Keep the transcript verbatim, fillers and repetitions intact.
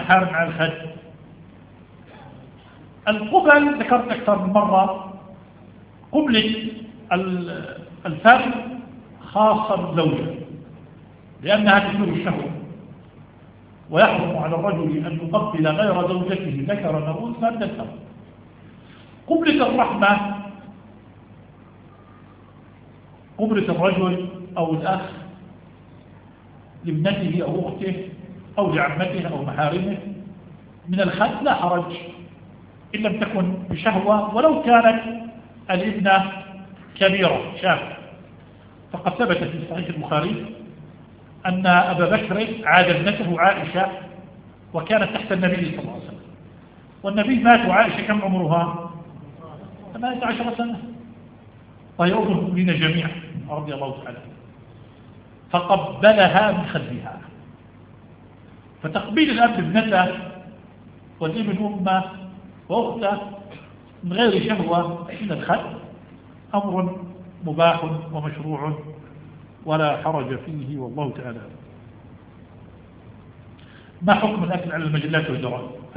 المحارم على الخد. القبل ذكرت أكثر من مرة، قبلة الفم خاصة بالزوجة لأنها تثير الشهوة، ويحرم على الرجل أن يقبل غير زوجته ذكرا أو أنثى من الفم. قبلة الرحمة، قبلة الرجل أو الأخ لابنته أو أخته أو لعمته أو محارمه من الخد لا حرج إن لم تكن بشهوة، ولو كانت الابنة كبيرة شابة. فقد ثبت في صحيح البخاري أن أبا بكر عاد ابنته عائشة وكانت تحت النبي صلى الله عليه وسلم، والنبي مات وعائشة كم عمرها؟ ثمانية عشر سنة، وهي أم المؤمنين جميعا رضي الله تعالى، فقبلها من خدها. فتقبيل الأب ابنته والابن أمه وأخته من غير شهوة من الخد أمر مباح ومشروع ولا حرج فيه، والله تعالى. ما حكم الأكل على المجلات والجرائد؟